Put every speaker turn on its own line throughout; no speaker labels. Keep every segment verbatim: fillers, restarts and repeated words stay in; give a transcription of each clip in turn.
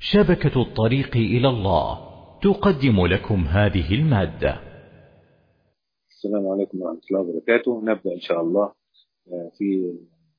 شبكة الطريق إلى الله تقدم لكم هذه المادة.
السلام عليكم ورحمة الله وبركاته. نبدأ إن شاء الله في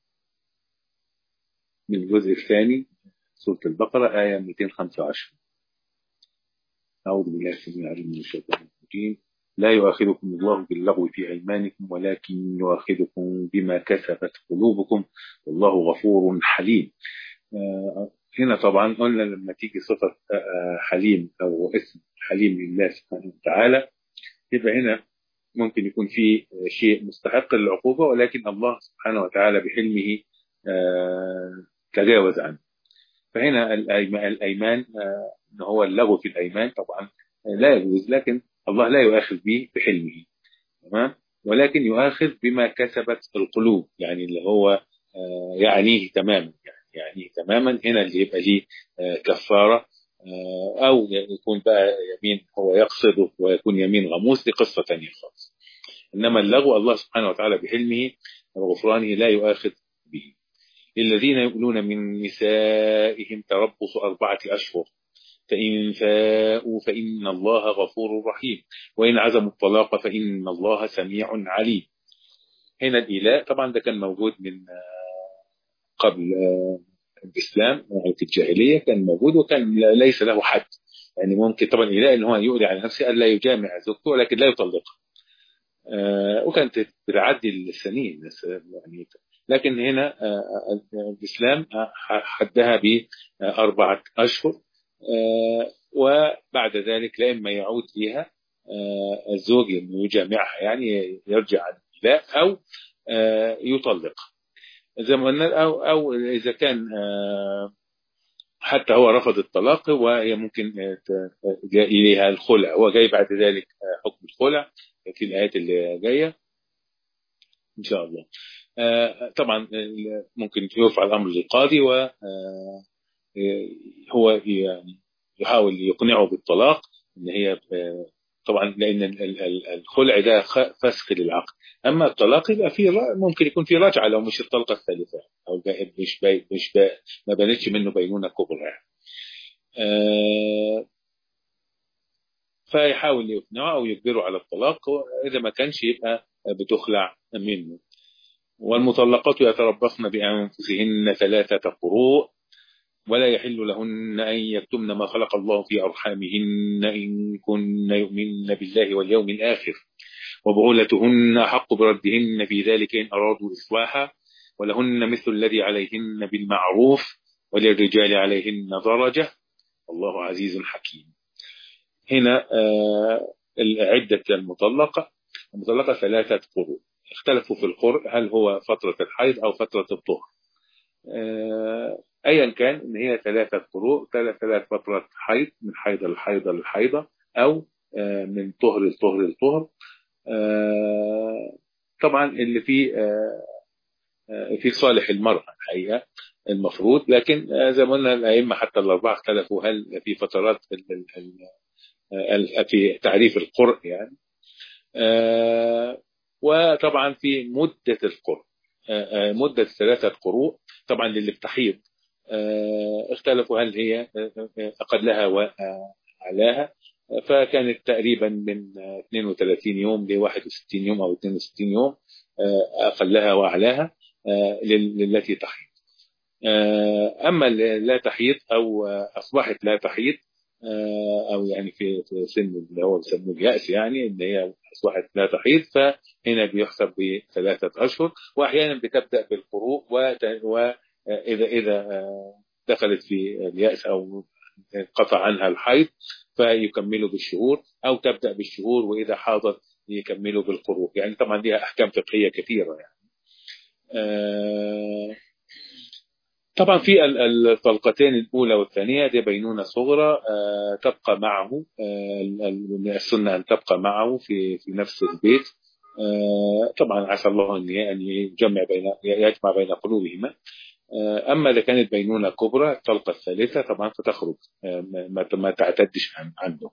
من الجزء الثاني سورة البقرة آية مئتين وخمسة وعشرين. أعوذ بالله السميع العليم من الشيطان الرجيم. لا يؤاخذكم الله باللغو في أيمانكم ولكن يؤاخذكم بما كسبت قلوبكم والله غفور حليم. هنا طبعا قلنا لما تيجي صفة حليم أو اسم حليم لله سبحانه وتعالى يبقى هنا ممكن يكون في شيء مستحق للعقوبة، ولكن الله سبحانه وتعالى بحلمه تجاوز عنه. فهنا الأيمان إن هو اللغو في الأيمان طبعا لا يجوز، لكن الله لا يؤاخذ به بحلمه، تمام، ولكن يؤاخذ بما كسبت القلوب، يعني اللي هو يعنيه تماما، يعني يعنيه تماما هنا اللي يبقى ليه كفارة، أو يكون بقى يمين هو يقصده ويكون يمين غموس، دي قصة تانية خالص. إنما اللغو الله سبحانه وتعالى بحلمه وغفرانه لا يؤاخذ به. الذين يؤلون من نسائهم تربص أربعة أشهر فإن فاءوا فإن الله غفور رحيم وإن عزموا الطلاق فإن الله سميع عليم. هنا الإيلاء طبعا ده كان موجود من قبل الإسلام، في الجاهلية كان موجود وكان ليس له حد، يعني ممكن طبعا الإيلاء إن هو يؤلي على نفسه ألا يجامع زوجته ولكن لا يطلقها، وكانت بتعدي السنين يعني، لكن هنا الإسلام حدها بأربعة أشهر، وبعد ذلك لا إما يعود فيها الزوج إنه يجامعها، يعني يرجع عن الإيلاء، أو يطلق زي ما قلنا، أو أو إذا كان حتى هو رفض الطلاق وهي ممكن جاء إليها الخلع، هو جاي بعد ذلك حكم الخلع في الآيات اللي جاية إن شاء الله. طبعا ممكن يرفع الأمر للقاضي وهو يعني يحاول يقنعه بالطلاق، إن هي طبعا لأن الخلع ده فسخ للعقد، أما الطلاق يبقى فيه ممكن يكون فيه رجعة لو مش الطلقة الثالثة أو مش باي مش باي ما بنتش منه بينونة كبرى يعني. فيحاول يقنعه أو يجبره على الطلاق، وإذا ما كانش يبقى بتخلع منه. والمطلقات يتربصن بأنفسهن ثلاثة قروء ولا يحل لهن أن يكتمن ما خلق الله في أرحامهن إن كن يؤمن بالله واليوم الآخر وبعولتهن أحق بردهن في ذلك إن أرادوا إصلاحا ولهن مثل الذي عليهن بالمعروف وللرجال عليهن درجة والله عزيز حكيم. هنا عدة المطلقة المطلقة ثلاثة قروء، اختلفوا في القرء هل هو فترة الحيض أو فترة الطهر، أيا كان إن هي ثلاثة قروء، ثلاث ثلاث فترات حيض من حيضة للحيضة للحيضة، أو من طهر للطهر للطهر. طبعا اللي في في صالح المرأة الحقيقة المفروض، لكن زي ما قلنا الأئمة حتى الأربعة اختلفوا هل في فترات في تعريف القرء يعني، وطبعا في مدة القرء، مدة ثلاثة قروء طبعا للي بتحيض اختلفوا هل هي أقلها وأعلاها، فكانت تقريبا من اثنين وثلاثين يوم ل واحد وستين يوم أو اثنين وستين يوم أقلها وأعلاها للتي تحيض. أما لا تحيض أو أصبحت لا تحيض أو يعني في سن اللي هو بيسموه اليأس، يعني إن هي أصبحت لا تحيض، فهنا بيحسب بثلاثة أشهر، وأحيانا بتبدأ بالقروء، وإذا إذا دخلت في اليأس أو قطع عنها الحيض فيكملوا بالشهور، أو تبدأ بالشهور وإذا حاضت يكملوا بالقروء، يعني طبعا لها أحكام فقهية كثيرة يعني. طبعا في الطلقتين الأولى والثانية دي بينونة صغرى تبقى معه، السنة أن تبقى معه في في نفس البيت، طبعا عسى الله أن يجمع بين يجمع بين قلوبهما. أما إذا كانت بينونة كبرى الطلقة الثالثة طبعا فتخرج ما تعتدش عنه.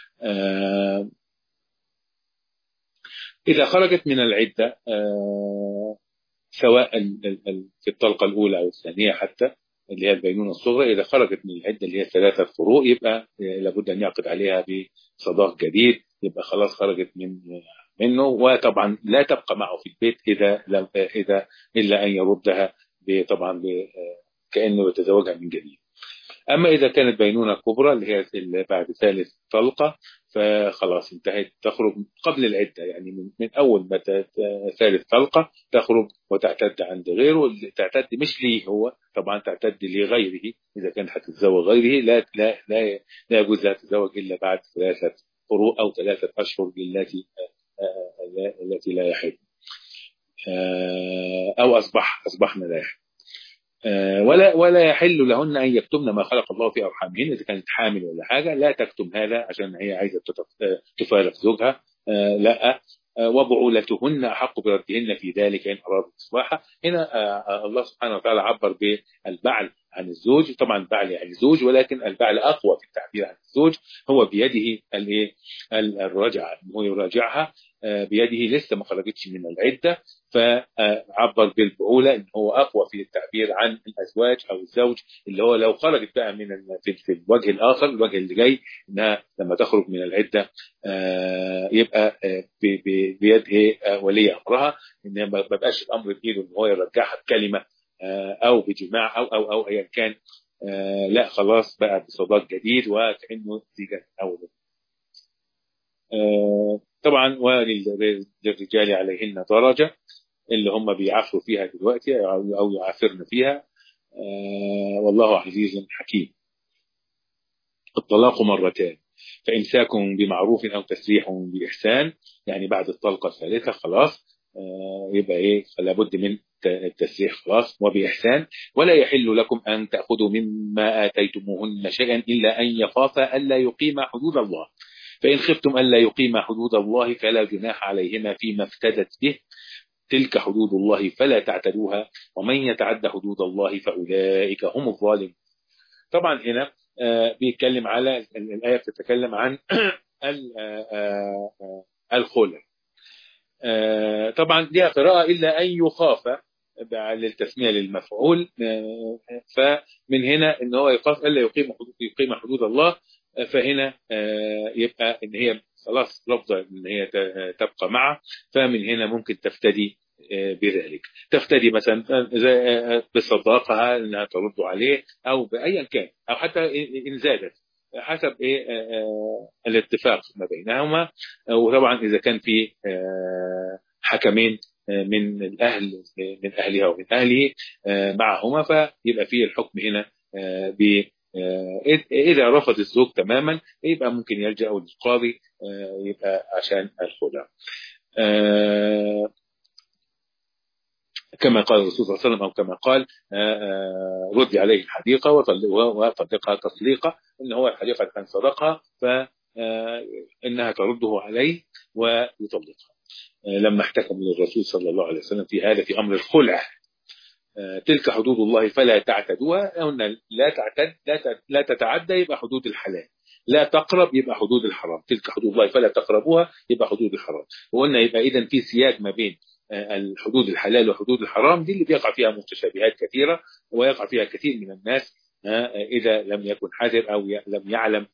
إذا خرجت من العدة سواء في الطلقة الأولى أو الثانية حتى اللي هي البينونة الصغرى. إذا خرجت من العدة اللي هي ثلاثة فروق يبقى لابد أن يعقد عليها بصداق جديد، يبقى خلاص خرجت من منه، وطبعا لا تبقى معه في البيت إذا لم إذا إلا أن يردها طبعا كأنه يتزوجها من جديد. أما إذا كانت بينونة كبرى اللي هي بعد ثالث طلقة فخلاص انتهت، تخرج قبل العدة، يعني من, من أول ما ثالث طلقة تخرج وتعتد عند غيره. تعتد مش ليه هو طبعا، تعتد لغيره. إذا كانت هتتزوج غيره لا لا لا لا يجوز لها تتزوج إلا بعد ثلاثة قروء أو ثلاثة أشهر التي التي لا يحل، أو أصبح أصبحنا لا يحل. ولا ولا يحل لهن أن يكتمن ما خلق الله في أرحامهن. إذا كانت حامل ولا حاجة لا تكتم هذا عشان هي عايزة تفارق زوجها، لا. وبعولتهن أحق بردهن في ذلك إن أرادوا إصلاحا. هنا الله سبحانه وتعالى عبر بالبعل عن الزوج. طبعا البعل يعني زوج، ولكن البعل أقوى في التعبير عن الزوج. هو بيده الايه الرجعة، هو يراجعها بيده، لسه ما خرجتش من العدة، فعبر بالبعولة إن هو أقوى في التعبير عن الأزواج أو الزوج، اللي هو لو خرجت بقى من في الوجه الآخر، الوجه اللي جاي إنها لما تخرج من العدة يبقى بيده ولي أمرها، إن ما بقاش الأمر بإيده إن هو يرجعها بكلمة أو بجماع أو أو أو أيا كان، لا خلاص بقى بصداق جديد وكأنه زيجة أول. طبعا وللرجال عليهن درجة اللي هم بيعافروا فيها دلوقتي أو يعافرن فيها، والله عزيز حكيم. الطلاق مرتان، فإمساك بمعروف أو تسريح بإحسان، يعني بعد الطلقة الثالثة خلاص يبقى إيه لابد من التسريح خلاص وبإحسان. ولا يحل لكم أن تأخذوا مما آتيتموهن شيئا إلا أن يخافا ألا يقيما حدود الله، فإن خفتم ألا يقيما حدود الله فلا جناح عليهما فيما افتدت به، تلك حدود الله فلا تعتدوها، ومن يتعد حدود الله فأولئك هم الظالمون. طبعا هنا بيتكلم على الآية بتتكلم عن الخلع. طبعا دي قراءة إلا أن يخاف للتسمية للمفعول، فمن هنا إن هو يخاف ألا يقيم حدود يقيم حدود الله، فهنا يبقى إن هي خلاص لفظة إن هي تبقى معه، فمن هنا ممكن تفتدي بذلك، تفتدي مثلا بصداقها انها ترد عليه او بايا كان، او حتى ان زادت حسب ايه الاتفاق ما بينهما. وطبعا اذا كان في حكمين من الاهل من اهلها ومن اهله معهما فيبقى فيه الحكم هنا ب اذا رفض الزوج تماما يبقى ممكن يلجأ للقاضي يبقى عشان الخلع، كما قال الرسول صلى الله عليه وسلم، أو كما قال رد عليه الحديقة وطلقها تطليقة، إن هو الحديقة كان صدقها فإنها ترده عليه ويطلقها. لما احتكم للرسول صلى الله عليه وسلم في هذا في أمر الخلع، تلك حدود الله فلا تعتدوها، أن لا تعتد لا تتعدى يبقى حدود الحلال، لا تقرب يبقى حدود الحرام، تلك حدود الله فلا تقربوها يبقى حدود الحرام. وقلنا يبقى إذن في سياج ما بين الحدود الحلال وحدود الحرام، دي اللي بيقع فيها متشابهات كثيرة ويقع فيها كثير من الناس إذا لم يكن حذر أو لم يعلم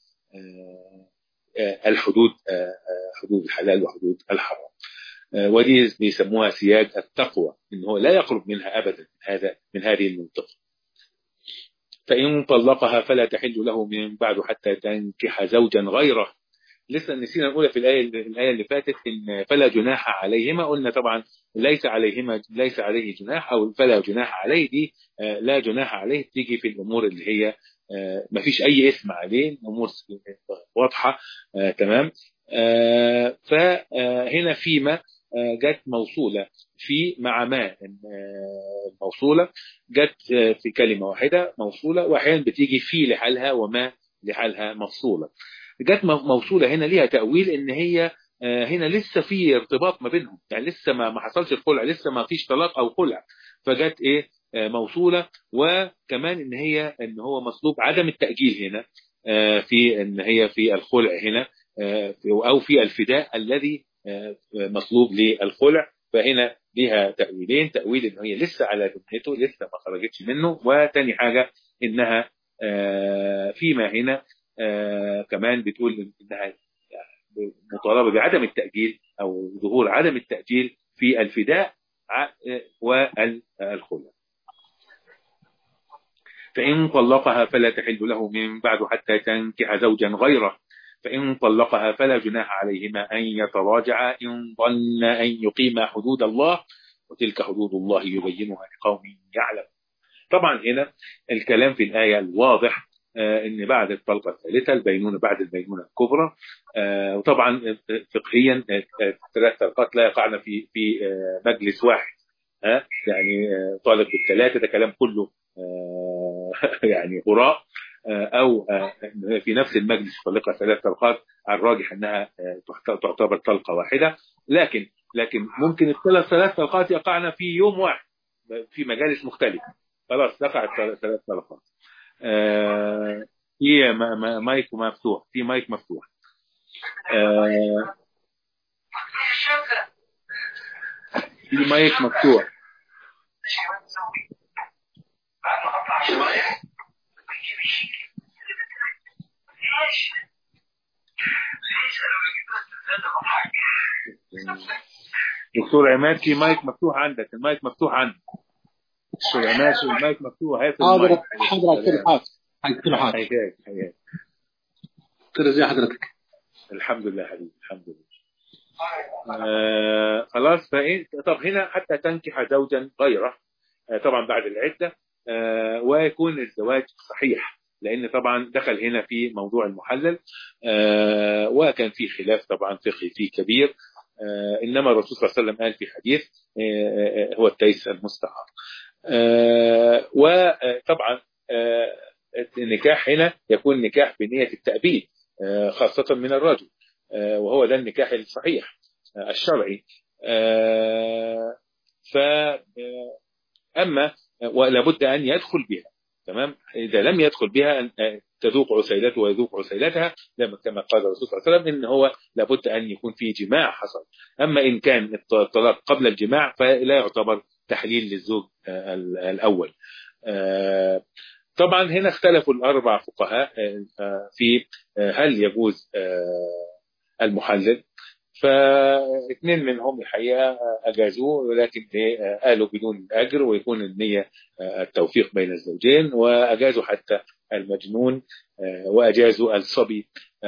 الحدود حدود الحلال وحدود الحرام. ودي بيسموها سياج التقوى، إن هو لا يقرب منها أبدا هذا من هذه المنطقة. فإن طلقها فلا تحل له من بعد حتى تنكح زوجا غيره. لسه نسينا نقول في الآية الآية اللي فاتت إن فلا جناح عليهما، قلنا طبعا ليس عليهما ليس عليه جناح أو فلا جناح عليه، دي لا جناح عليه تيجي في الأمور اللي هي ما فيش أي اسم عليه، أمور واضحة تمام. فهنا فيما جت موصولة في مع ما الموصولة جت في كلمة واحدة موصولة، وأحيانا بتيجي في لحالها وما لحالها مفصولة. جت موصولة هنا ليها تأويل إن هي هنا لسه في ارتباط ما بينهم، يعني لسه ما حصلش الخلع، لسه ما فيش طلاق أو خلع، فجت إيه موصولة. وكمان إن هي إن هو مطلوب عدم التأجيل هنا في إن هي في الخلع هنا أو في الفداء الذي مطلوب للخلع، فهنا ليها تأويلين، تأويل ان هي لسه على ذمته لسه ما خرجتش منه، وتاني حاجة انها فيما هنا كمان بتقول انها مطالبة بعدم التأجيل او ظهور عدم التأجيل في الفداء والخلع. فإن طلقها فلا تحل له من بعد حتى تنكح زوجا غيره، فإن طلقها فلا جناح عليهما أن يتراجعا إن ظن أن يقيما حدود الله، وتلك حدود الله يبينها لقوم يعلم. طبعا هنا الكلام في الآية الواضح آه ان بعد الطلقة الثالثة البينونة بعد البينونة الكبرى، آه وطبعا فقهيا آه ثلاث طلقات لا يقعن في في آه مجلس واحد، آه يعني آه طالق بالثلاثة ده كلام كله آه يعني هراء، آه او آه في نفس المجلس طلقة ثلاث طلقات، الراجح انها آه تعتبر طلقة واحدة، لكن لكن ممكن الثلاث ثلاث طلقات يقعن في يوم واحد في مجالس مختلفة، خلاص وقعت ثلاث طلقات. آه في مايك مفتوح، في مايك مفتوح. آه في مايك مفتوح. دكتور عماد في مايك مفتوح عندك، المايك مفتوح عندك دكتور عماد، المايك مفتوح.
حاضر حاضر كل حاجة كل حاجة
حياك حياك
كده زي حضرتك.
الحمد لله حبيبي الحمد لله. آه خلاص. فإيه طب هنا حتى تنكح زوجا غيره، آه طبعا بعد العدة، آه ويكون الزواج صحيح، لأن طبعا دخل هنا في موضوع المحلل، آه وكان في خلاف طبعا فقهي فيه كبير، آه إنما الرسول صلى الله عليه وسلم قال في حديث آه هو التيس المستعار. آه وطبعا آه النكاح هنا يكون نكاح بنية التأبيد، آه خاصة من الرجل، آه وهو ده النكاح الصحيح آه الشرعي. آه ف أما ولا بد أن يدخل بها، تمام. إذا لم يدخل بها أن تذوق عسيلته ويذوق عسيلتها، كما قال الرسول صلى الله عليه وسلم إن هو لابد أن يكون فيه جماع حصل. أما إن كان الطلاق قبل الجماع فلا يعتبر تحليل للزوج الأول. طبعا هنا اختلفوا الأربع فقهاء في هل يجوز المحلل، فاثنين منهم الحقيقة أجازوه، ولكن قالوا بدون الأجر ويكون النية التوفيق بين الزوجين، وأجازوا حتى المجنون، وأجازوا الصبي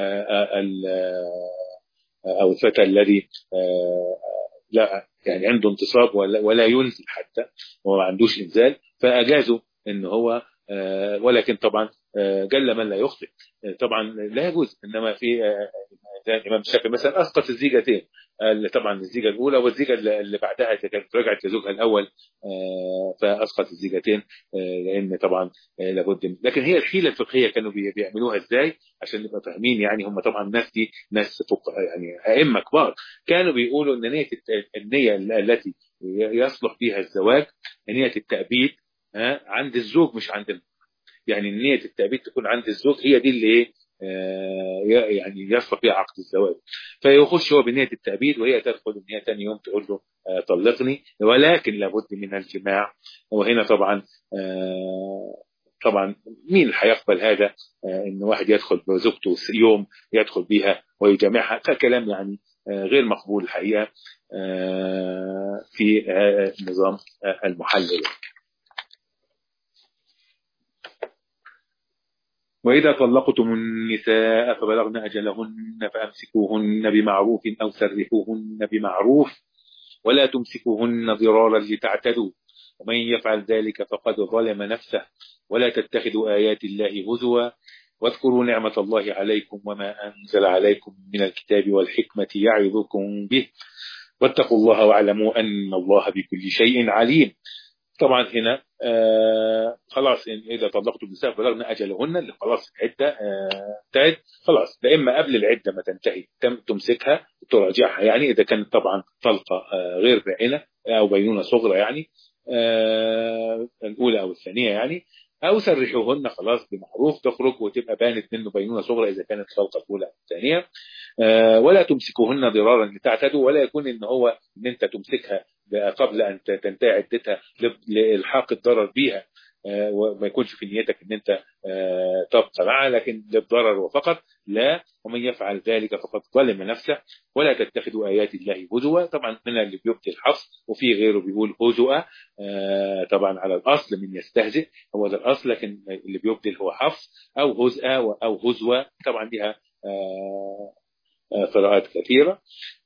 أو الفتى الذي لا يعني عنده انتصاب ولا ينزل حتى وما عندوش إنزال، فأجازوا إن هو، ولكن طبعا جل من لا يخطئ طبعا لا يجوز. إنما في الإمام الشافعي مثلا أسقط الزيجتين، طبعا الزيجة الأولى والزيجة اللي بعدها كانت رجعت لزوجها الأول، فأسقط الزيجتين لأن طبعا لابد. لكن هي الحيلة الفقهية كانوا بيعملوها إزاي عشان نبقى فاهمين؟ يعني هم طبعا الناس دي ناس فقهاء يعني أئمة كبار، كانوا بيقولوا إن نية النية التي يصلح فيها الزواج نية التأبيد عند الزوج مش عند المرأة، يعني نية التأبيد تكون عند الزوج، هي دي اللي ايه يعني يصلح فيها عقد الزواج. فيخش هو بنية التأبيد وهي تدخل ان هي ثاني يوم تقول له طلقني، ولكن لابد من الجماع. وهنا طبعا طبعا مين هيقبل هذا؟ ان واحد يدخل بزوجته يوم يدخل بها ويجامعها، كلام يعني غير مقبول الحقيقة في نظام المحلل. وإذا طلقتم النساء فبلغن أجلهن فأمسكوهن بمعروف أو سرحوهن بمعروف ولا تمسكوهن ضرارا لتعتدوا، ومن يفعل ذلك فقد ظلم نفسه، ولا تتخذوا آيات الله هزوا، واذكروا نعمة الله عليكم وما أنزل عليكم من الكتاب والحكمة يعظكم به، واتقوا الله واعلموا أن الله بكل شيء عليم. طبعا هنا آه خلاص إن إذا طلقتم النساء فبلغن أجلهن، اللي خلاص العدة آه انتهت خلاص، لا إما قبل العدة ما تنتهي تم تمسكها وتراجعها، يعني إذا كانت طبعا طلقة آه غير بائنة أو بينونة صغرى يعني آه الأولى أو الثانية يعني، أو سرحوهن خلاص بمعروف تخرج وتبقى بانت منه بينونة صغرى إذا كانت طلقة الأولى أو الثانية. آه ولا تمسكوهن ضرارا لتعتدوا، ولا يكون إن هو إن أنت تمسكها قبل أن تنتهي عدتها لإلحاق الضرر بها، وما يكونش في نيتك ان انت تبقى معه لكن للضرر وفقط، لا. ومن يفعل ذلك فقد ظلم نفسه. ولا تتخذوا آيات الله هزوا، طبعا من اللي بيبدي الحفظ، وفي غيره بيقول هزوا، طبعا على الأصل من يستهزئ هو ده الأصل، لكن اللي بيبدل هو حفظ أو هزء أو هزوا، طبعا لها قراءات كثيرة.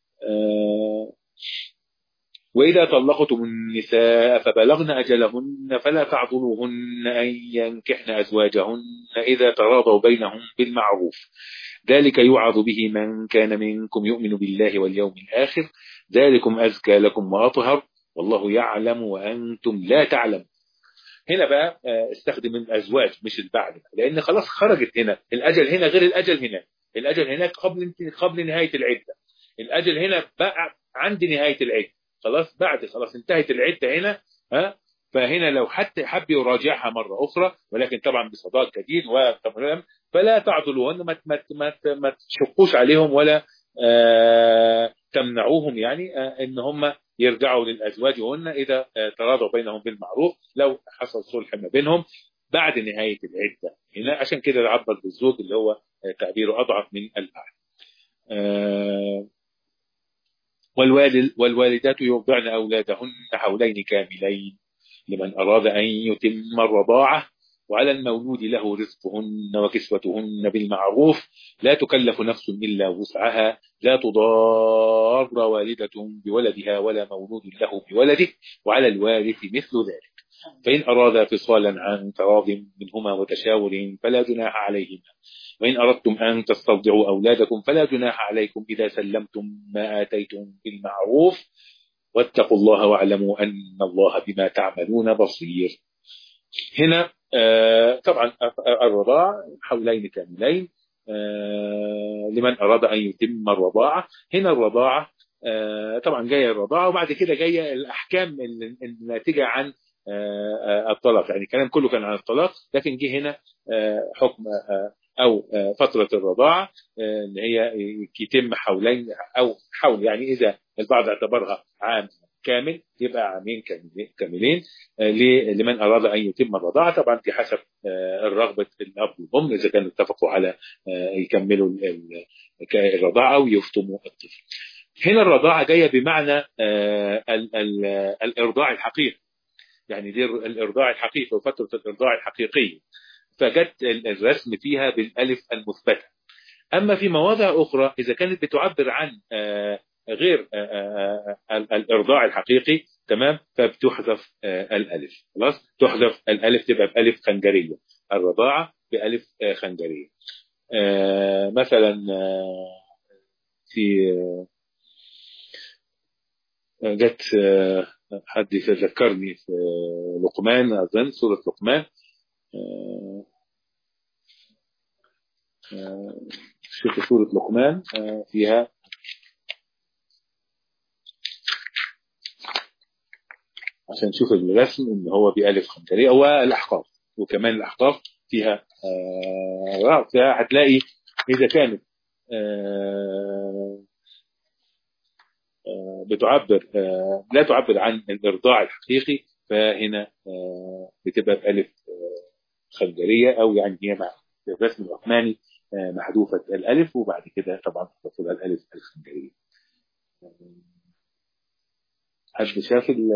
وإذا طلقتم النساء فبلغن أجلهن فلا تعضلوهن أن ينكحن أزواجهن إذا تراضوا بينهم بالمعروف، ذلك يوعظ به من كان منكم يؤمن بالله واليوم الآخر، ذلكم أزكى لكم وأطهر والله يعلم وأنتم لا تعلمون. هنا بقى استخدم الأزواج مش البعد، لأن خلاص خرجت هنا الأجل، هنا غير الأجل هنا. الأجل هناك قبل قبل نهاية العدة، الأجل هنا بقى عند نهاية العدة، خلاص بعد خلاص انتهت العدة هنا. ها فهنا لو حتى حب يراجعها مرة أخرى، ولكن طبعا بصداق جديد وتمام، فلا تعضلوهن، ما ما ما ما تشقوش عليهم ولا آه تمنعوهم، يعني آه ان هم يرجعوا للأزواجهن إذا آه تراضوا بينهم بالمعروف، لو حصل صلح ما بينهم بعد نهاية العدة هنا. عشان كده عبر بالزوج اللي هو آه تعبيره أضعف من البعد. آه والوالد والوالدات يرضعن أولادهن حولين كاملين لمن أراد أن يتم الرضاعة، وعلى المولود له رزقهن وكسوتهن بالمعروف، لا تكلف نفس إلا وسعها، لا تضار والدة بولدها ولا مولود له بولده، وعلى الوارث مثل ذلك، فإن أرادا فصالا عن تراض منهما وتشاور فلا جناح عليهما، وإن أردتم أن تسترضعوا أولادكم فلا جناح عليكم إذا سلمتم ما آتيتم بالمعروف، واتقوا الله واعلموا أن الله بما تعملون بصير. هنا آه طبعا الرضاعة حولين كاملين آه لمن أراد أن يتم الرضاعة. هنا الرضاعة آه طبعا جاية الرضاعة، وبعد كده جاية الأحكام الناتجة عن آه الطلاق، يعني الكلام كله كان عن الطلاق، لكن جه هنا آه حكم آه أو فترة الرضاعة اللي هي يتم حولين أو حول، يعني إذا البعض اعتبرها عام كامل يبقى عامين كاملين لمن أراد أن يتم الرضاعة، طبعا في حسب الرغبة الأب والأم إذا كانوا اتفقوا على يكملوا الرضاعة أو يفطموا الطفل. هنا الرضاعة جاية بمعنى الإرضاع الحقيقي، يعني دي الإرضاع الحقيقي وفترة الإرضاع الحقيقية، فجت الرسم فيها بالألف المثبتة. أما في مواضع أخرى إذا كانت بتعبر عن غير الإرضاع الحقيقي تمام فبتحذف الألف، خلاص تحذف الألف تبقى بألف خنجرية، الرضاعة بألف خنجرية. مثلا في جت حد يذكرني في لقمان، أظن سورة لقمان، شوف سورة لقمان فيها عشان نشوف الرسم ان هو بألف خنجرية، والأحقاف وكمان الأحقاف فيها آه فيها هتلاقي إذا كانت آه آه بتعبر آه لا تعبر عن الإرضاع الحقيقي فهنا آه بتبقى بألف خنجرية، أو يعني هي مع الرسم الرحماني محذوفة الألف وبعد كده طبعا تفصل الألف الخنجرية. حد شاف ال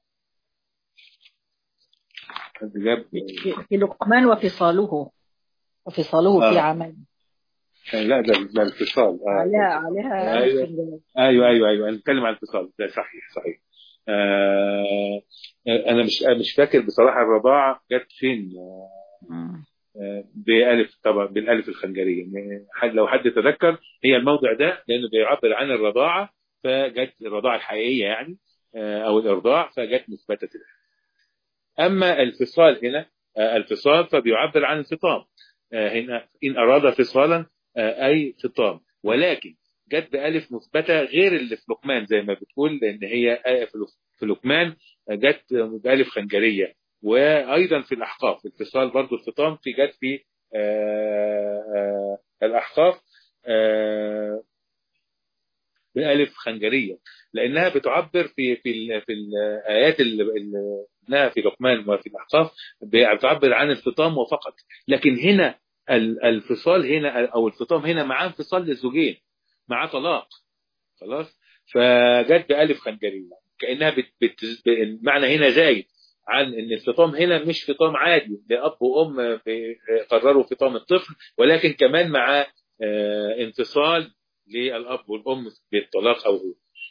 حد جاب
في لقمان وفصاله وفصاله آه. في عامين.
لا ده ده الفصال
آه. عليها عليها
أيوة. أيوة أيوة أيوة نتكلم عن الفصال ده صحيح صحيح. آه أنا مش مش فاكر بصراحة الرضاعة جت فين آه. بألف طبعا بالألف الخنجرية، يعني لو حد تذكر هي الموضع ده لأنه بيعبر عن الرضاعة فجت الرضاعة الحقيقية يعني أو الإرضاع فجت مثبتة الألف. أما الفصال هنا الفصال فبيعبر عن الفطام، هنا إن أراد فصالا أي فطام، ولكن جت بألف مثبتة غير اللي في لقمان زي ما بتقول، لأن هي في لقمان جت بألف خنجرية، وأيضا في الأحقاف الاتصال برضو الفطام في جت في آآ آآ الأحقاف بألف خنجرية، لأنها بتعبر في في في الآيات اللي في لقمان وفي الأحقاف بتعبر عن الفطام وفقط، لكن هنا الفصال هنا أو الفطام هنا معاه انفصال للزوجين، معاه طلاق خلاص، فجت بألف خنجرية كأنها بت بت المعنى هنا زايد عن ان الفطام هنا مش فطام عادي لأب وأم قرروا فطام الطفل، ولكن كمان مع انفصال للأب والأم بالطلاق أو هو.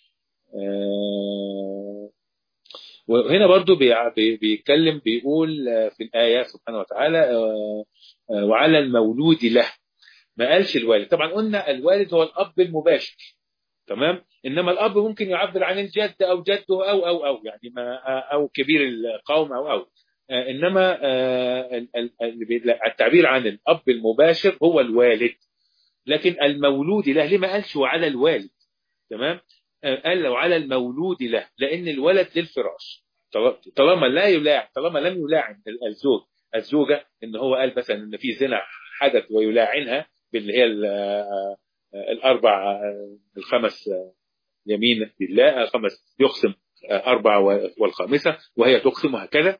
وهنا برضو بيتكلم بيقول في الآية سبحانه وتعالى وعلى المولود له، ما قالش الوالد. طبعا قلنا الوالد هو الأب المباشر تمام، انما الاب ممكن يعبر عن الجد او جده او او او يعني ما او كبير القوم او او انما التعبير عن الاب المباشر هو الوالد. لكن المولود له ليه ما قالش وعلى الوالد؟ تمام، قال لو على المولود له لان الولد للفراش، طالما لا يلاعن طالما لم يلاعن الزوج الزوجه، ان هو قال مثلا ان في زنا حدث ويلاعنها باللي هي الأربع الخمس يمين بالله، خمس يقسم أربع والخامسة وهي تقسم وهكذا.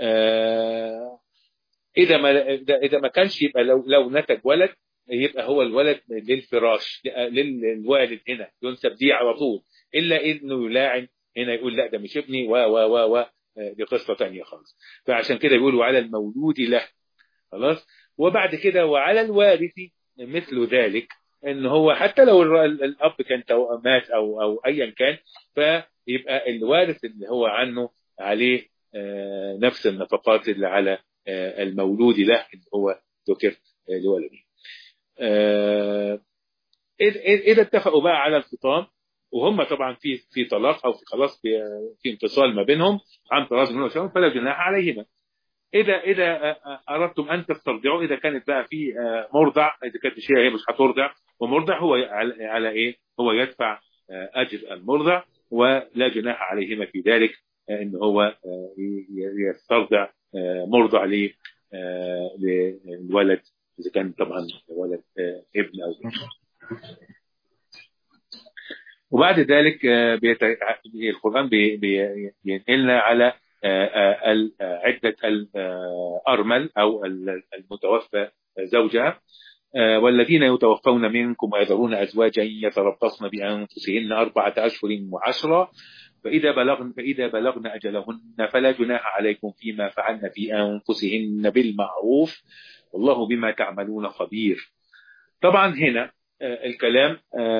إذا ما إذا ما كانش يبقى لو لو نتج ولد يبقى هو الولد للفراش للوالد، هنا ينسب دي على طول، إلا إنه يلاعن هنا يقول لا ده مش ابني و و و و دي قصة تانية خالص. فعشان كده بيقولوا على المولود له خلاص. وبعد كده وعلى الوارث مثل ذلك، ان هو حتى لو الاب كان مات او او ايا كان، فيبقى الوارث اللي هو عنه عليه نفس النفقات اللي على المولود له اللي هو ذكر لولده. اذا اتفقوا بقى على الفطام وهم طبعا في في طلاق او في خلاص في انفصال ما بينهم عن طراز منه وشون، فلا جناح عليهما. إذا إذا أردتم أن تسترضعوا، إذا كانت بقى في مرضع، إذا كانت الشيء هي مش هترضع ومرضع، هو على إيه؟ هو يدفع أجر المرضع ولا جناح عليهما في ذلك، إن هو يسترضع مرضع للولد إذا كان طبعا ولد ابن أو بنت. وبعد ذلك القرآن بينقلنا على عدة الأرمل أو المتوفى زوجها، والذين يتوفون منكم ويذرون أزواجا يتربصن بأنفسهن أربعة أشهر وعشرا فإذا بلغن فإذا بلغن أجلهن فلا جناح عليكم فيما فعلن في أنفسهن بالمعروف والله بما تعملون خبير. طبعا هنا الكلام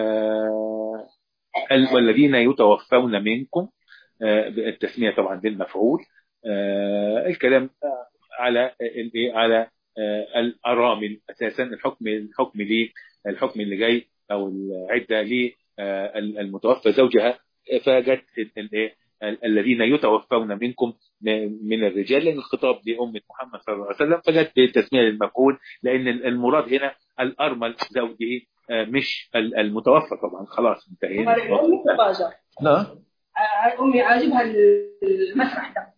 والذين يتوفون منكم التسمية طبعا للمفعول، الكلام على على الأرامل أساسا. الحكم الحكم ليه الحكم اللي جاي أو العدة للمتوفى زوجها، فجت الذين يتوفون منكم من الرجال لأن الخطاب لأمة محمد صلى الله عليه وسلم، فجت بالتسمية للمفعول لأن المراد هنا الأرمل زوجه مش المتوفى. طبعا خلاص انتهينا.
نعم
أمي عاجبها المسرح ده.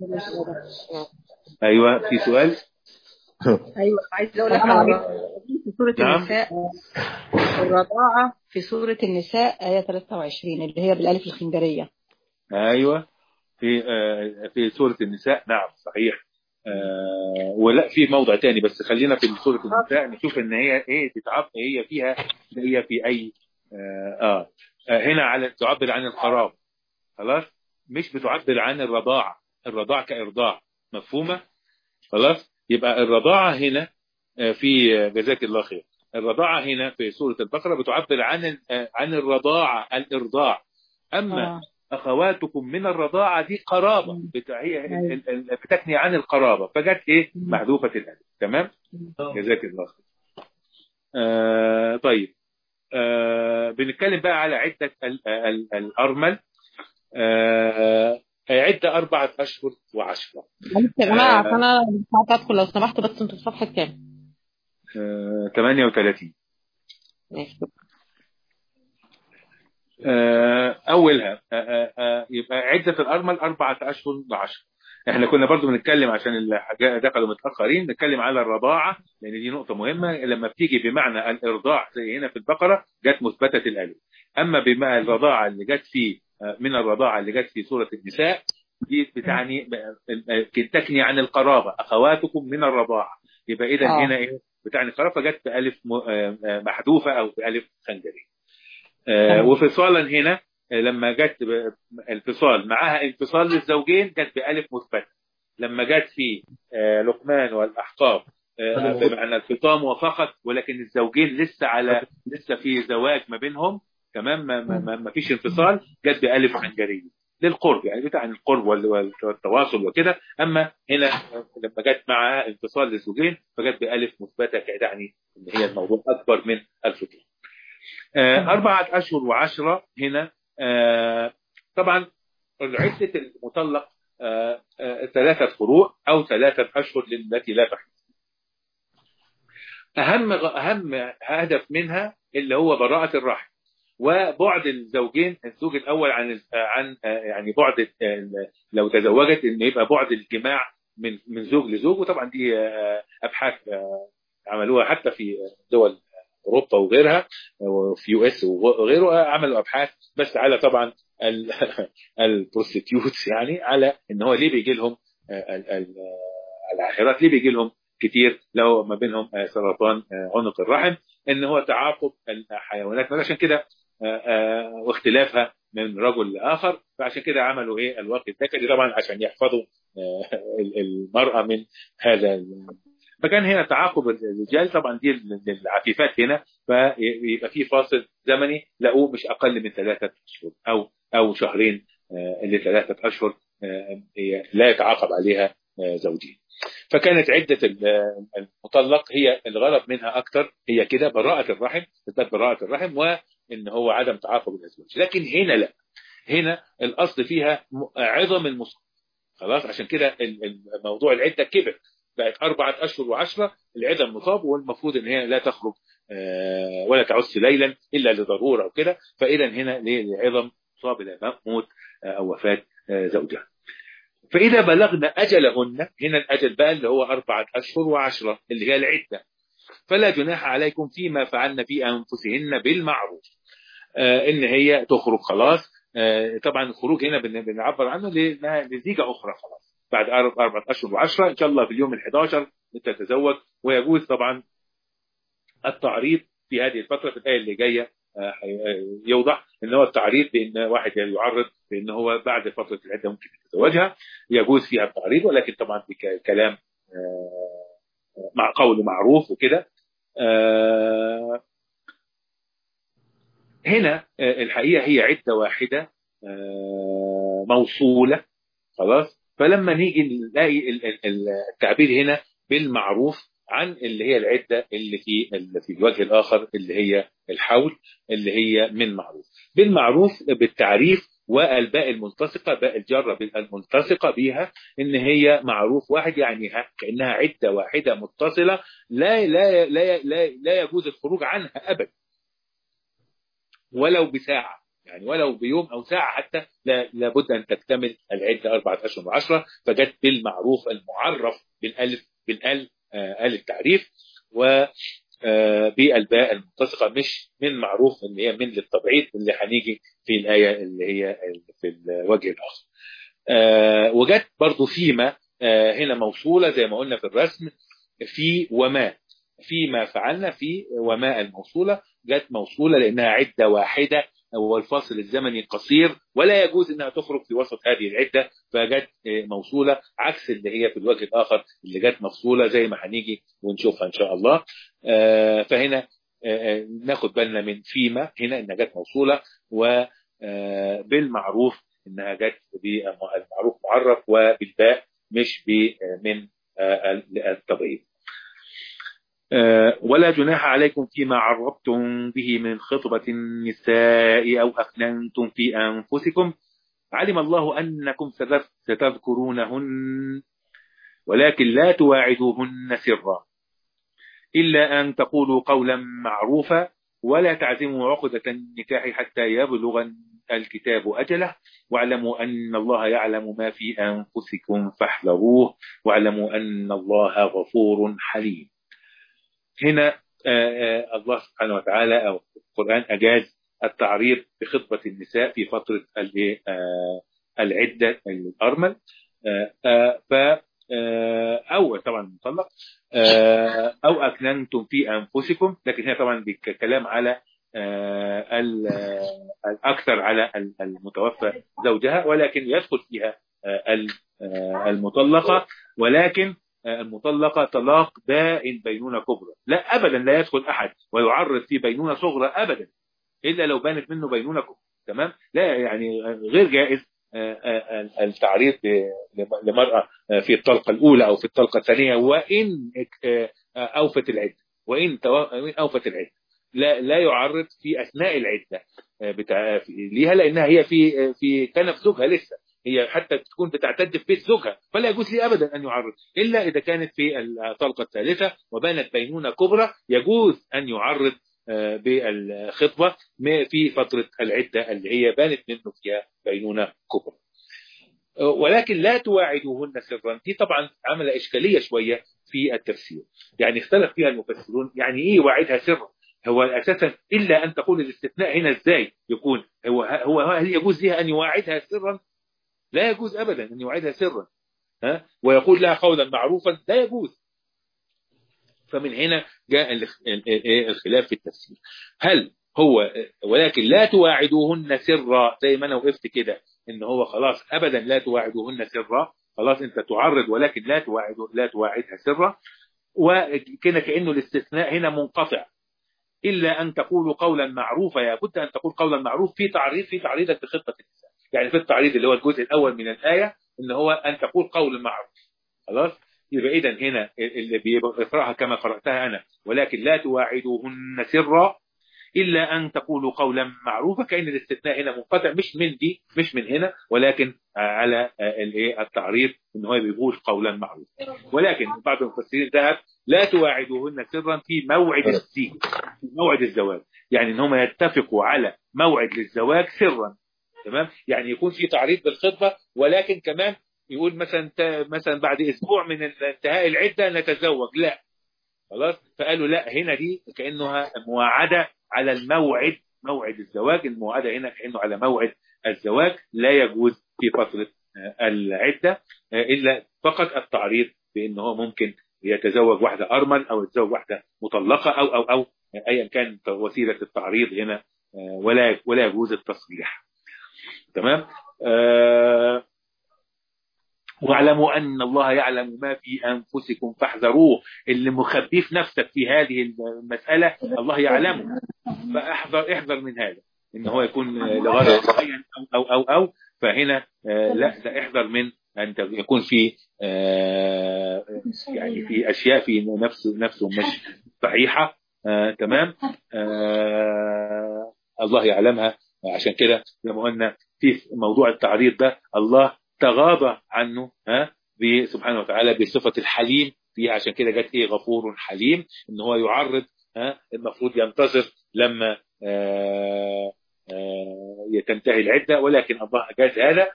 أيوة في سؤال.
أيوة عايز أقول لك في سورة نعم. النساء الرضاعة في سورة النساء آية ثلاثة وعشرين اللي هي بالألف الخنجرية.
أيوة في آه في سورة النساء نعم صحيح. آه ولا في موضع تاني بس خلينا في سورة النساء نشوف إن هي إيه تتعب هي فيها هي في أي آه, آه هنا على تعبر عن القرابة خلاص، مش بتعبر عن الرضاعة. الرضاعة كإرضاع مفهومة خلاص. يبقى الرضاعة هنا في جزاك الله خير، الرضاعة هنا في سورة البقرة بتعبر عن عن الرضاعة الإرضاع، أما آه. أخواتكم من الرضاعة دي قرابة هي بتثني عن القرابة، فجت إيه محذوفة الألف. تمام جزاك الله خير. آه طيب آه بنتكلم بقى على عدة الأرمل. آه عدة أربعة أشهر وعشرة.
معلش يا جماعة عشان أنا مش عارفة أدخل لو سمحت، بس أنتوا في صفحة كام؟
آه ثمانية وثلاثين.
ماشي.
آه أولها آه آه يبقى عدة الأرمل أربعة أشهر وعشرة. إحنا كنا برضو بنتكلم عشان اللي دخلوا متأخرين نتكلم على الرضاعة لأن دي نقطة مهمة. لما بتيجي بمعنى الإرضاع زي هنا في البقرة جت مثبتة الألف، أما بما الرضاعة اللي جت في من الرضاعة اللي جت في سورة النساء دي بتعني تكني عن القرابة، أخواتكم من الرضاعة، يبقى إذا
آه.
هنا إيه بتعني قرابة جت بألف محذوفة أو بألف خنجري.
تمام.
وفصالا هنا لما جت الفصال معها انفصال للزوجين جت بألف مثبتة. لما جت في لقمان والأحقاف بمعنى الفطام وفقط، ولكن الزوجين لسه على لسه في زواج ما بينهم تمام، ما, ما, ما فيش انفصال، جت بألف خنجرية للقرب، يعني بتاع القرب والتواصل وكده. أما هنا لما جت مع انفصال للزوجين فجت بألف مثبتة، يعني إن هي الموضوع أكبر من الفطام. أربعة أشهر وعشرة هنا طبعا عدة المطلق ثلاثة قروء أو ثلاثة أشهر للتي لا تحمل. أهم أهم هدف منها اللي هو براءة الرحم وبعد الزوجين، الزوج الأول عن عن يعني بعد لو تزوجت إن يبقى بعد الجماع من من زوج لزوج. وطبعا دي أبحاث عملوها حتى في دول أوروبا وغيرها وفي يو اس وغيره، عملوا أبحاث بس على طبعا البروستيتيوتس، يعني على إن هو ليه بيجي لهم العاهرات، ليه بيجي لهم كتير لو ما بينهم سرطان عنق الرحم، إن هو تعاقب الحيوانات عشان كده واختلافها من رجل لآخر. فعشان كده عملوا إيه الواقي الذكري طبعا عشان يحفظوا المرأة من هذا. فكان هنا تعاقب الرجال طبعا دي العفيفات هنا، فيبقى في فاصل زمني لقوه مش أقل من ثلاثة أشهر أو أو شهرين لثلاثة أشهر لا يتعاقب عليها زوجين. فكانت عدة المطلق هي الغرض منها أكثر هي كده براءة الرحم، إثبات براءة الرحم وإن هو عدم تعاقب الأزواج. لكن هنا لا، هنا الأصل فيها عظم المصاب خلاص، عشان كده الموضوع العدة كبر بقت أربعة أشهر وعشرة العدة مصاب، والمفروض إن هي لا تخرج ولا تعس ليلا إلا لضرورة وكده. فإذا هنا لعظم مصاب إلى موت أو وفاة زوجها. فإذا بلغنا أجلهن، هنا الأجل بقى اللي هو أربعة أشهر وعشرة اللي هي العدة، فلا جناح عليكم فيما فعلن في أنفسهن بالمعروف. آه إن هي تخرج خلاص. آه طبعا الخروج هنا بنعبر عنه لزيجة أخرى خلاص بعد أربعة أشهر وعشرة إن شاء الله في اليوم الحداشر تتزوج. ويجوز طبعا التعريض في هذه الفترة. في الآية اللي جاية يوضح ان هو التعريض بان واحد يعرض بان هو بعد فتره العده ممكن يتزوجها، يجوز فيها التعريض، ولكن طبعا بكلام مع قول معروف وكده. هنا الحقيقه هي عده واحده موصوله خلاص. فلما نيجي نلاقي التعبير هنا بالمعروف عن اللي هي العدة اللي في اللي في الوجه الآخر اللي هي الحول اللي هي من معروف. بالمعروف بالتعريف والباء الملتصقة باء الجرة الملتصقة بها إن هي معروف واحد، يعني كأنها عدة واحدة متصلة لا لا لا لا, لا يجوز الخروج عنها أبدا ولو بساعة، يعني ولو بيوم أو ساعة حتى لا لابد أن تكتمل العدة أربعة أشهر وعشرة. فجت بالمعروف المعرف بالألف بالألف آل التعريف وبالباء الملتصقة مش من معروف اللي هي من للتبعيد اللي هنيجي في الآية اللي هي في الوجه الآخر. وجت برضو فيما هنا موصولة زي ما قلنا في الرسم في وما فيما فعلنا في وما الموصولة جت موصولة لأنها عدة واحدة والفاصل الزمني قصير ولا يجوز انها تخرج في وسط هذه العده، فجت موصوله عكس اللي هي في الوجه الاخر اللي جت مفصوله زي ما هنيجي ونشوفها ان شاء الله. فهنا ناخد بالنا من فيما هنا انها جت موصوله وبالمعروف انها جت بالمعروف معرف وبالباء مش من التبعيض. ولا جناح عليكم فيما عرضتم به من خطبة النساء أو أكننتم في أنفسكم علم الله أنكم ستذكرونهن ولكن لا تواعدوهن سرا إلا أن تقولوا قولا معروفا ولا تعزموا عقدة النكاح حتى يبلغ الكتاب أجله واعلموا أن الله يعلم ما في أنفسكم فاحذروه واعلموا أن الله غفور حليم. هنا آه آه الله سبحانه وتعالى أو القرآن أجاز التعريض بخطبة النساء في فترة العدة الأرمل، ف أو طبعا المطلق، أو أكننتم في أنفسكم، لكن هي طبعا بكلام على الأكثر على المتوفى زوجها، ولكن يدخل فيها المطلقة، ولكن المطلقة طلاق بائن بينونة كبرى. لا أبدا، لا يدخل أحد ويعرض في بينونة صغرى أبدا إلا لو بانت منه بينونة كبرى. تمام؟ لا يعني غير جائز التعريض لمرأة في الطلقة الأولى أو في الطلقة الثانية وإن أوفت العدة، وإن أوفت العدة لا لا يعرض في أثناء العدة بتاع ليها، لأنها هي في في كنف زوجها لسه، هي حتى تكون بتعتد في بيت زوجها، فلا يجوز لي أبدا أن يعرض إلا إذا كانت في الطلقة الثالثة وبانت بينونة كبرى، يجوز أن يعرض بالخطبة في فترة العدة اللي هي بانت منه فيها بينونة كبرى. ولكن لا تواعدوهن سرا، دي طبعا عمل إشكالية شوية في التفسير، يعني اختلف فيها المفسرون، يعني إيه يواعدها سرا؟ هو أساسا إلا أن تقول الاستثناء هنا إزاي يكون؟ هو هو هل يجوز لها أن يواعدها سرا؟ لا يجوز أبدا أن يواعدها سرا، ها؟ ويقول لها قولا معروفا، لا يجوز. فمن هنا جاء الخلاف في التفسير، هل هو ولكن لا تواعدوهن سرا زي ما أنا وقفت كده، إن هو خلاص أبدا لا تواعدوهن سرا، خلاص أنت تعرض ولكن لا تواعد لا تواعدها سرا، وكنا كأنه الاستثناء هنا منقطع، إلا أن تقولوا قولا معروفا، يا بد أن تقول قولا معروف في تعريض في تعريضك بخطة النساء، يعني في التعريض اللي هو الجزء الأول من الآية إن هو أن تقول قول معروف. خلاص يبقى إذا هنا اللي بيقرأها كما قرأتها أنا، ولكن لا تواعدوهن سرا إلا أن تقولوا قولا معروفا، كأن الاستثناء هنا منقطع، مش من دي مش من هنا، ولكن على التعريض إن هو بيقول قولا معروفا. ولكن بعض المفسرين ذهب لا تواعدوهن سرا في موعد الزيج، في موعد الزواج، يعني إن هم يتفقوا على موعد للزواج سرا. تمام؟ يعني يكون في تعريض بالخطبة، ولكن كمان يقول مثلا مثلا بعد أسبوع من انتهاء العدة نتزوج، لا خلاص. فقالوا لا، هنا دي كأنها مواعدة على الموعد، موعد الزواج، المواعدة هنا كأنه على موعد الزواج، لا يجوز في فترة العدة إلا فقط التعريض بأنه هو ممكن يتزوج واحدة أرمل أو يتزوج واحدة مطلقة أو أو أو أيا كان وسيلة التعريض هنا، ولا ولا يجوز التصريح. تمام؟ أه واعلموا أن الله يعلم ما في أنفسكم فاحذروه، اللي مخبيه في نفسك في هذه المسألة الله يعلمه، فاحذر احذر من هذا إن هو يكون لغرض معين أو أو أو أو فهنا لا ده احذر من أن يكون في يعني في أشياء في نفسه نفسه مش صحيحة. تمام؟ الله يعلمها. عشان كده لما قلنا في موضوع التعريض ده الله تغاضى عنه ها سبحانه وتعالى بصفة الحليم فيها، عشان كده جت ايه غفور حليم، ان هو يعرض ها المفروض ينتظر لما آآ آآ تنتهي العدة، ولكن الله أجاز هذا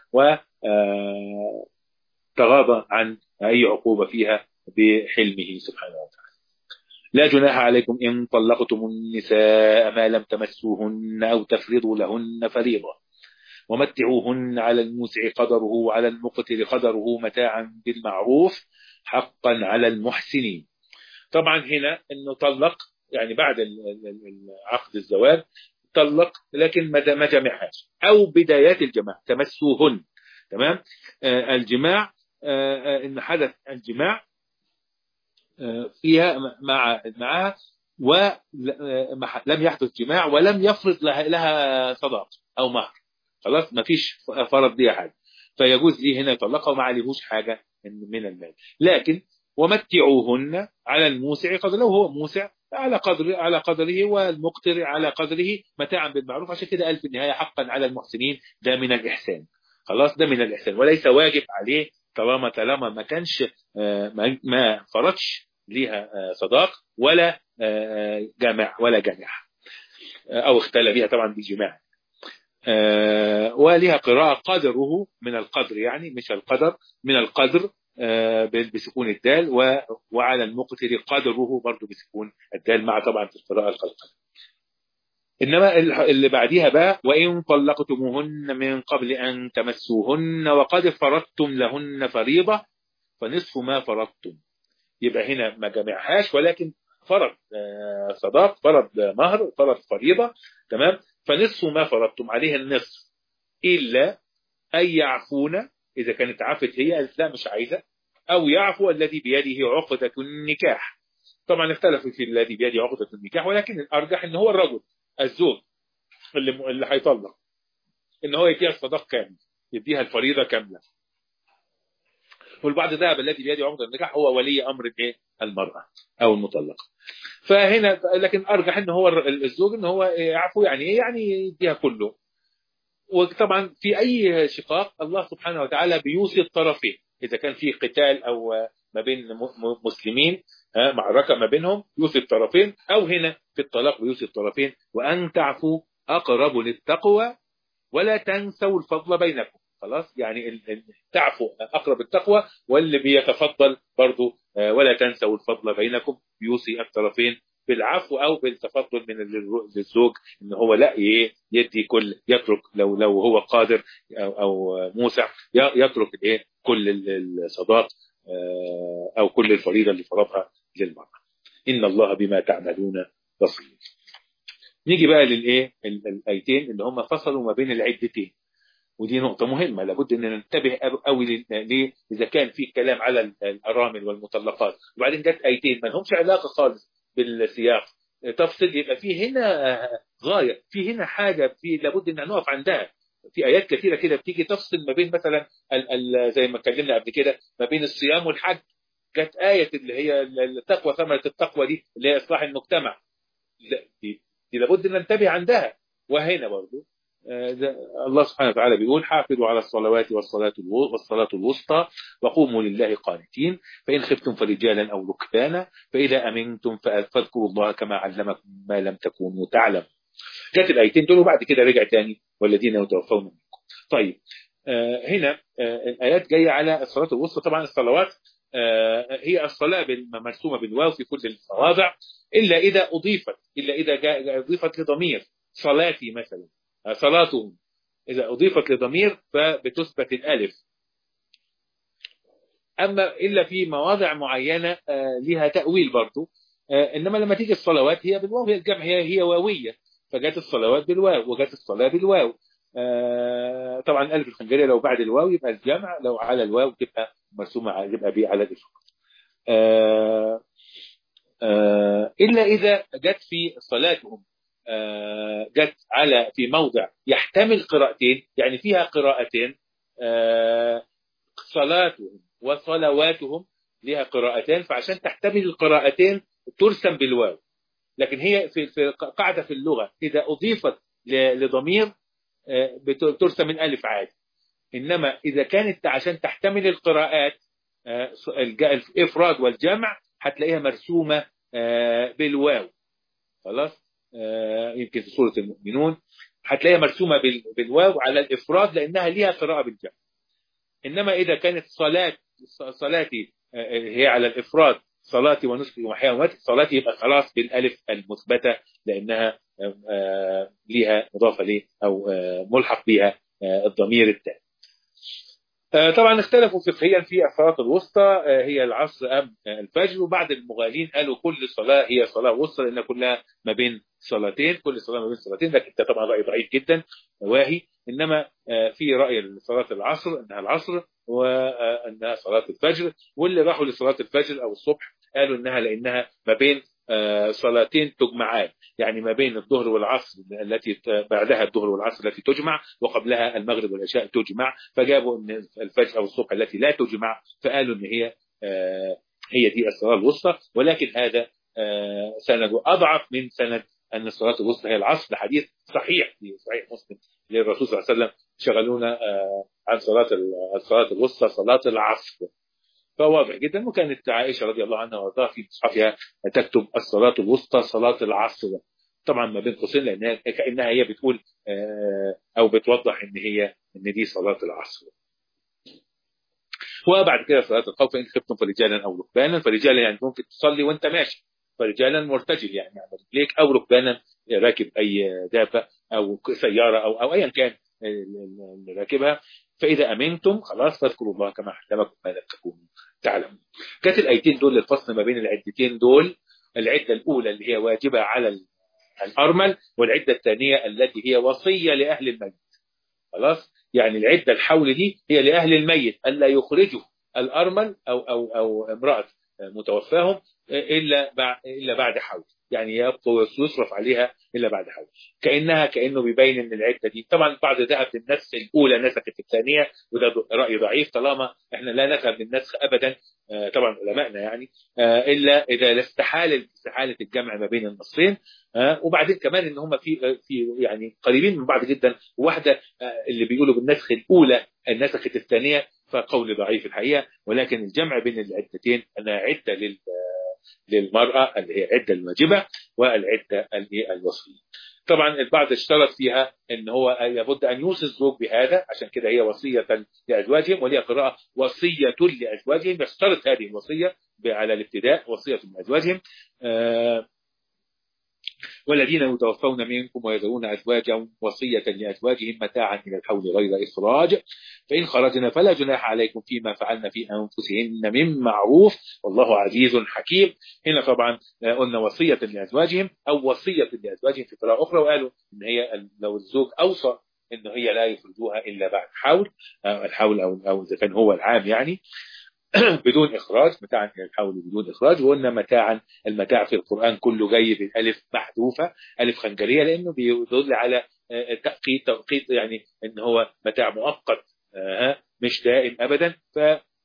وتغاضى عن أي عقوبة فيها بحلمه سبحانه وتعالى. لا جناح عليكم إن طلقتم النساء ما لم تمسوهن أو تفرضوا لهن فريضة ومتعوهن على الموسع قدره وعلى المقتر قدره متاعا بالمعروف حقا على المحسنين. طبعا هنا انه طلق يعني بعد عقد الزواج طلق، لكن ما جمعهاش او بدايات الجماع تمسوهن. تمام؟ آه الجماع آه ان حدث الجماع آه فيها مع معها ولم يحدث جماع ولم يفرض لها, لها صداق او مهر، خلاص ما فيش فرض ليها حاجه، فيجوز لي هنا يطلقها وما عليهوش حاجه من المال. لكن ومتعوهن على الموسع قدره، وهو موسع على قدر على قدره والمقتر على قدره متاعا بالمعروف، عشان كده قال في النهايه حقا على المحسنين، ده من الاحسان. خلاص ده من الاحسان وليس واجب عليه، طالما طالما ما كانش ما فرضش ليها صداق ولا جماع ولا جماع او اختلى بها طبعا بالجماع. آه ولها قراءة قدره من القدر، يعني مش القدر من القدر آه بسكون الدال، وعلى المقتر قدره برضو بسكون الدال مع طبعا في القراءة القلقلة. إنما اللي بعديها بقى وإن طلقتموهن من قبل أن تمسوهن وقد فرضتم لهن فريضة فنصف ما فرضتم. يبقى هنا ما جمعهاش ولكن فرض صداق، فرض مهر، فرض فريضة، تمام. فنصف ما فرضتم عليها النصف إلا أن يعفون، إذا كانت عفت هي قالت لا مش عايزة، أو يعفو الذي بيده عقدة النكاح. طبعا اختلفوا في الذي بيده عقدة النكاح، ولكن الأرجح إن هو الرجل الزوج اللي اللي هيطلق إن هو يديها الصداق كامل، يديها الفريضة كاملة. والبعض ذهب الذي بيده عقدة النكاح هو ولي أمر الايه المرأة أو المطلقة. فهنا لكن أرجح إن هو الزوج إن هو يعفو، يعني إيه؟ يعني يديها كله. وطبعا في أي شقاق الله سبحانه وتعالى بيوصي الطرفين، إذا كان في قتال أو ما بين مسلمين معركة ما بينهم يوصي الطرفين، أو هنا في الطلاق بيوصي الطرفين وأن تعفوا أقرب للتقوى ولا تنسوا الفضل بينكم. خلاص، يعني تعفوا أقرب التقوى، واللي بيتفضل برضو ولا تنسوا الفضل بينكم، يوصي الطرفين بالعفو أو بالتفضل من الزوج إن هو لا يدي كل، يترك لو لو هو قادر أو, أو موسع يترك إيه كل الصداق أو كل الفريضة اللي فرضها للمرأة. إن الله بما تعملون بصير. نيجي بقى للإيه الآيتين اللي هم فصلوا ما بين العدتين، ودي نقطة مهمة لابد أن ننتبه قوي ليه. إذا كان في كلام على الأرامل والمطلقات وبعدين جت آيتين ما لهمش علاقة خالص بالسياق تفصل، يبقى في هنا غاية، في هنا حاجة في لابد أن نقف عندها. في آيات كثيرة كده بتيجي تفصل ما بين مثلا ال ال زي ما اتكلمنا قبل كده ما بين الصيام والحج، جت آية اللي هي التقوى، ثمرة التقوى دي اللي هي إصلاح المجتمع، دي, دي لابد أن ننتبه عندها. وهنا برضو الله سبحانه وتعالى بيقول حافظوا على الصلوات والصلاة والصلاة الوسطى وقوموا لله قانتين فإن خفتم فرجالا أو ركبانا فإذا أمنتم فاذكروا الله كما علمكم ما لم تكونوا تعلمون. جت الآيتين دول وبعد كده رجع تاني والذين يتوفون منكم. طيب آه هنا آه الآيات جاية على الصلاة الوسطى. طبعا الصلوات آه هي الصلاة مرسومة بالواو في كل المواضع إلا إذا أضيفت، إلا إذا جاء أضيفت لضمير صلاتي مثلا، صلاتهم إذا أضيفت لضمير فبتثبت الألف. أما إلا في مواضع معينة لها تأويل برضو، إنما لما تيجي الصلوات هي بالواو، هي الجمع هي, هي واوية، فجات الصلوات بالواو وجات الصلاة بالواو. طبعا الألف الخنجرية لو بعد الواو يبقى الجمع، لو على الواو تبقى مرسومة يبقى بي على الإفراد. إلا إذا جت في صلاتهم جت على في موضع يحتمل قراءتين، يعني فيها قراءتين، صلاتهم وصلواتهم لها قراءتين، فعشان تحتمل القراءتين ترسم بالواو. لكن هي في, في قاعدة في اللغة إذا أضيفت لضمير ترسم الألف عادي، إنما إذا كانت عشان تحتمل القراءات الإفراد والجمع هتلاقيها مرسومة بالواو. خلاص، يمكن في سورة المؤمنون هتلاقيها مرسومة بالواو على الإفراد لأنها ليها قراءة بالجمع. إنما إذا كانت صلاة صلاتي هي على الإفراد، صلاتي ونسكي ومحياي ومماتي، صلاتي يبقى خلاص بالألف المثبتة لأنها ليها مضافة ليه أو ملحق بها الضمير التالي. طبعا اختلفوا فقهيا في الصلاة الوسطى هي العصر أم الفجر، وبعد المغالين قالوا كل صلاة هي صلاة وسطى لأن كلها ما بين صلاتين، كل صلاة ما بين صلاتين، لكن ده طبعا رأي ضعيف جدا واهي. إنما في رأي صلاة العصر أنها العصر وأنها صلاة الفجر، واللي راحوا لصلاة الفجر أو الصبح قالوا أنها لأنها ما بين صلاتين تجمعان، يعني ما بين الظهر والعصر التي بعدها الظهر والعصر التي تجمع وقبلها المغرب والعشاء تجمع، فجابوا ان الفجر او الصبح التي لا تجمع فقالوا ان هي هي دي الصلاة الوسطى. ولكن هذا سند اضعف من سند ان الصلاة الوسطى هي العصر، حديث صحيح في صحيح مسلم للرسول صلى الله عليه وسلم شغلونا عن صلاة الصلاة الوسطى صلاة العصر، فواضح جدا. وكانت عائشة رضي الله عنها وارضاها في مصحفها تكتب الصلاة الوسطى صلاة العصر، طبعا ما بين قوسين لأنها كأنها هي بتقول أو بتوضح إن هي إن دي صلاة العصر. وبعد كده صلاة الخوف إن خفتم فرجالا أو ركبانا، فرجالا يعني ممكن تصلي وأنت ماشي، فرجالا مرتجل يعني على رجليك، أو ركبانا راكب أي دابة أو سيارة أو أو أيا كان راكبها. فإذا أمنتم خلاص فاذكروا الله كما علمكم ما لم تكونوا تعلمون. كانت الآيتين دول للفصل ما بين العدتين دول، العدة الأولى اللي هي واجبة على الأرمل، والعدة الثانية التي هي وصية لأهل الميت. خلاص، يعني العدة الحول دي هي لأهل الميت ألا يخرجوا الأرمل أو أو أو امرأة متوفاهم إلا بعد إلا بعد حول، يعني يبقى ويصرف عليها إلا بعد حول. كأنها كأنه بيبين إن العدة دي طبعا بعد ذهب للنسخ الأولى نسخت الثانية، وده رأي ضعيف طالما إحنا لا نذهب للنسخ أبدا طبعا علمائنا يعني إلا إذا استحال استحالة الجمع ما بين النصين. وبعدين كمان إن هم في في يعني قريبين من بعض جدا، واحدة اللي بيقولوا بالنسخ الأولى النسخة الثانية فقول ضعيف الحقيقة، ولكن الجمع بين العدتين أنها عدة لل للمرأة اللي هي عدة الواجبة والعدة الوصية. طبعا البعض اشترط فيها ان هو لابد ان يوصي الزوج بهذا، عشان كده هي وصية لأزواجهم، وليها قراءة وصية لأزواجهم، يشترط هذه الوصية على الابتداء وصية لأزواجهم. آه والذين يتوفون منكم ويذرون أزواجا وصية لأزواجهم متاعا إلى الحول غير إخراج، فإن خرجنا فلا جناح عليكم فيما فعلن في أنفسهن من معروف والله عزيز حكيم. هنا طبعا قلنا وصية لأزواجهم أو وصية لأزواجهم في قراءة أخرى، وقالوا إن هي لو الزوج أوصى إن هي لا يخرجوها إلا بعد حول، الحول أو أو إذا كان هو العام يعني بدون إخراج، متاعا إلى الحول بدون إخراج. وقلنا متاعا، المتاع في القرآن كله جاي بالألف محذوفة، ألف خنجرية، لأنه بيدل على تأقيت توقيت، يعني إن هو متاع مؤقت مش دائم أبدا، ف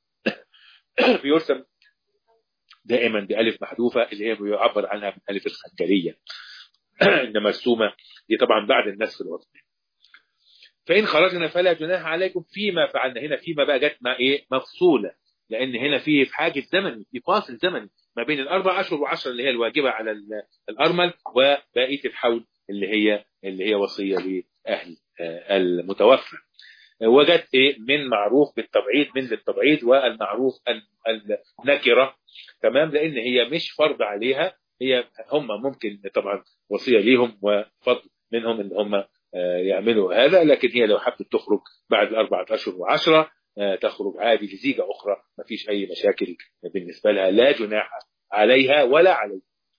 بيرسم دائما بألف محذوفة اللي هي بيعبر عنها بالألف الخنجرية إن مرسومة دي طبعا بعد النسخ الوطني. فإن خرجنا فلا جناح عليكم فيما فعلنا. هنا فيما بقى جت مع إيه مفصولة، لأن هنا في في حاجة زمني، في فاصل زمني ما بين الأربع أشهر وعشرة اللي هي الواجبة على الأرمل وبقية الحول اللي هي اللي هي وصية لأهل المتوفى. وجدت إيه من معروف بالتبعيد، من للتبعيد، والمعروف النكرة تمام، لأن هي مش فرض عليها، هي هم ممكن طبعا وصية ليهم وفضل منهم إن هم يعملوا هذا، لكن هي لو حبت تخرج بعد الأربعة أشهر وعشرة تخرج عادي لزيجة أخرى، ما فيش أي مشاكل بالنسبة لها، لا جناح عليها ولا عليه.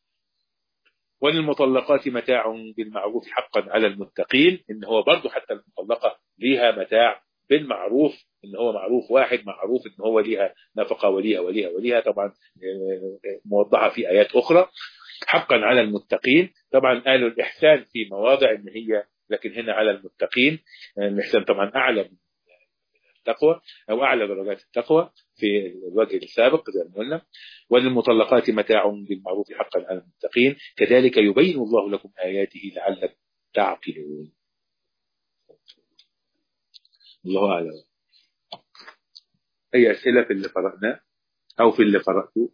وللمطلقات متاع بالمعروف حقا على المتقين، إن هو برضو حتى المطلقة ليها متاع بالمعروف، إن هو معروف واحد، معروف إن هو ليها نفقة وليها وليها وليها، طبعا موضحة في آيات أخرى. حقا على المتقين، طبعا قالوا الإحسان في مواضع إن هي، لكن هنا على المتقين. الإحسان طبعا أعلى من التقوى أو أعلى درجات التقوى في الوجه السابق زي ما قلنا. وللمطلقات متاع بالمعروف حقا على المتقين كذلك يبين الله لكم آياته لعلكم تعقلون. الله أعلم. أي أسئلة في اللي قرأناه أو في اللي قرأته؟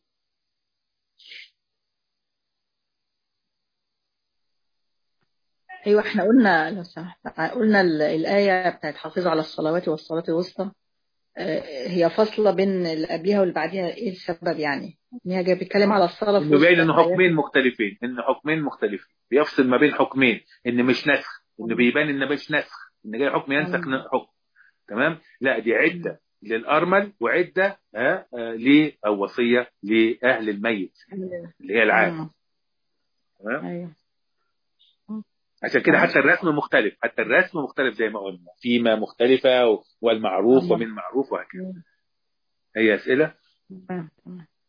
ايوه احنا قلنا لو سمحت قلنا الآية بتاعت حافظوا على الصلوات والصلاة الوسطى هي فاصلة بين اللي قبلها واللي بعدها، ايه السبب يعني؟ ان هي جايه بتتكلم على الصلاة في
انه باين انه حكمين مختلفين، ان حكمين مختلفين بيفصل ما بين حكمين، ان مش نسخ، انه بيبان ان مش نسخ، ان جاي حكم ينسخ حكم تمام. لا دي عدة للأرمل وعدة ها ل أو وصية لأهل الميت اللي هي العام تمام.
ايوه
عشان كده حتى الرسم مختلف، حتى الرسم مختلف زي ما قلنا، فيما مختلفة والمعروف ومن معروف وهكذا. هي أسئلة؟